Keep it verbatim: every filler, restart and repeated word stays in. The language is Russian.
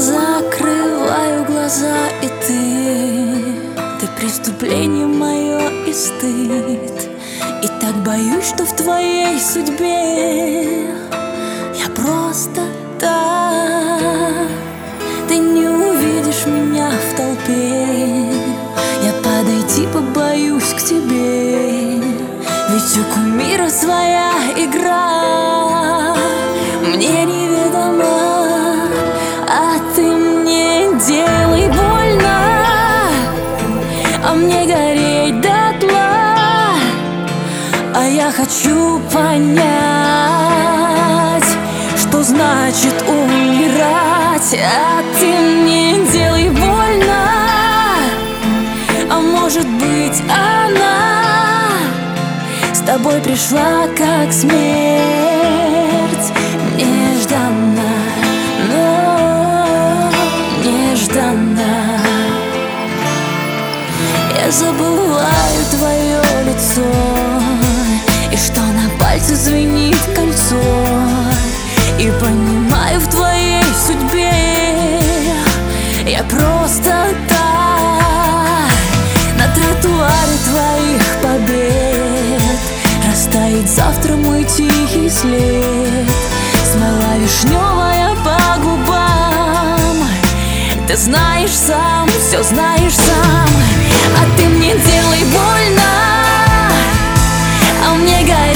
Закрываю глаза, и ты Ты преступление мое и стыд. И так боюсь, что в твоей судьбе я просто так. Ты не увидишь меня в толпе, я подойти побоюсь к тебе. Ведь у кумира своя игра, мне неведома, а ты мне делай больно, а мне гореть дотла. А я хочу понять, что значит умирать. А ты мне делай больно, а может быть она с тобой пришла как смерть, нежданно, но нежданно. Я забываю твое лицо, и что на пальце звенит кольцо, и понимаю, в твоей судьбе я просто так. На тротуаре твоих побед растает завтра мой тихий след. Смола вишневая по губам, ты знаешь сам, все знаешь сам. А ты мне делай больно, а мне горит